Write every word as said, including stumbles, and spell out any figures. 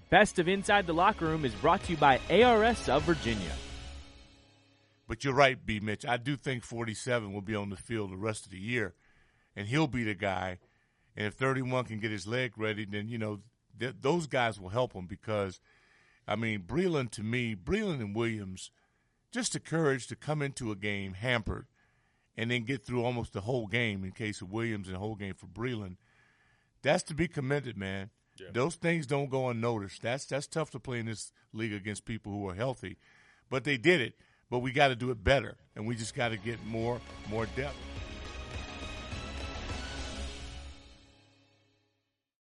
Best of Inside the Locker Room is brought to you by A R S of Virginia. But you're right, B. Mitch. I do think forty-seven will be on the field the rest of the year, and he'll be the guy. And if thirty-one can get his leg ready, then, you know, th- those guys will help him because, I mean, Breeland to me, Breeland and Williams, just the courage to come into a game hampered and then get through almost the whole game in case of Williams and the whole game for Breeland. That's to be commended, man. Yeah. Those things don't go unnoticed. That's that's tough to play in this league against people who are healthy. But they did it. But we got to do it better, and we just got to get more more depth.